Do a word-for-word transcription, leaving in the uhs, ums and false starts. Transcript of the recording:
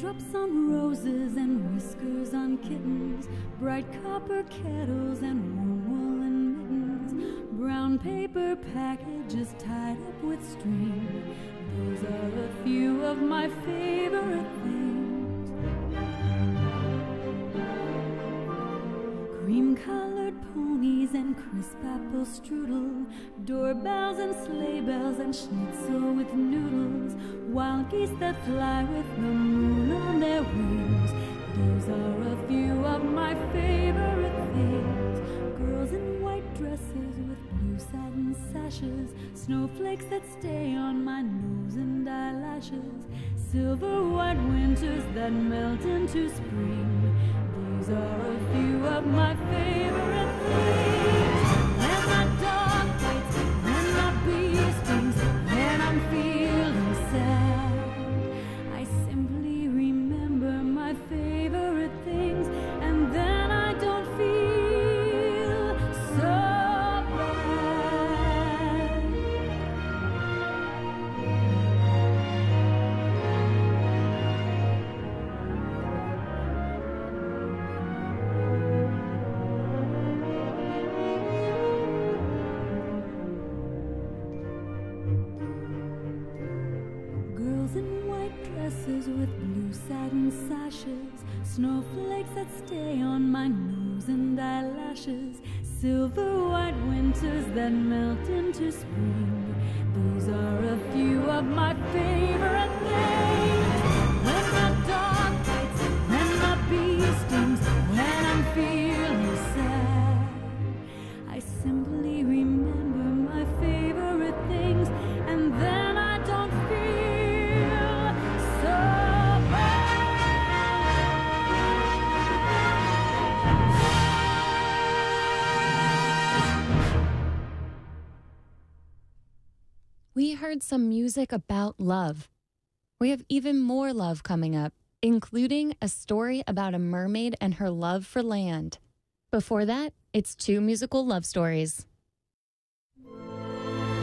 Raindrops on roses and whiskers on kittens, bright copper kettles and warm woolen mittens, brown paper packages tied up with string. Those are a few of my favorite things. Cream-colored ponies and crisp apple strudel, doorbells and sleigh bells and schnitzel with noodles, wild geese that fly with the moon on their wings. Those are a few of my favorite things. Girls in white dresses with blue satin sashes, snowflakes that stay on my nose and eyelashes, silver white winters that melt into spring. These are a few of my favorite things. When my dog bites, when my bee stings, when I'm feeling sad, I simply remember my favorite things, and then I don't feel so bad. Girls in white dresses with blue satin sashes, snowflakes that stay on my nose and eyelashes, silver white winters that melt into spring. These are a few of my favorite things. When my dog bites, when my bee stings, when I'm feeling sad, I simply remember my favorite things, and then I don't feel so We heard some music about love. We have even more love coming up, including a story about a mermaid and her love for land. Before that, it's two musical love stories.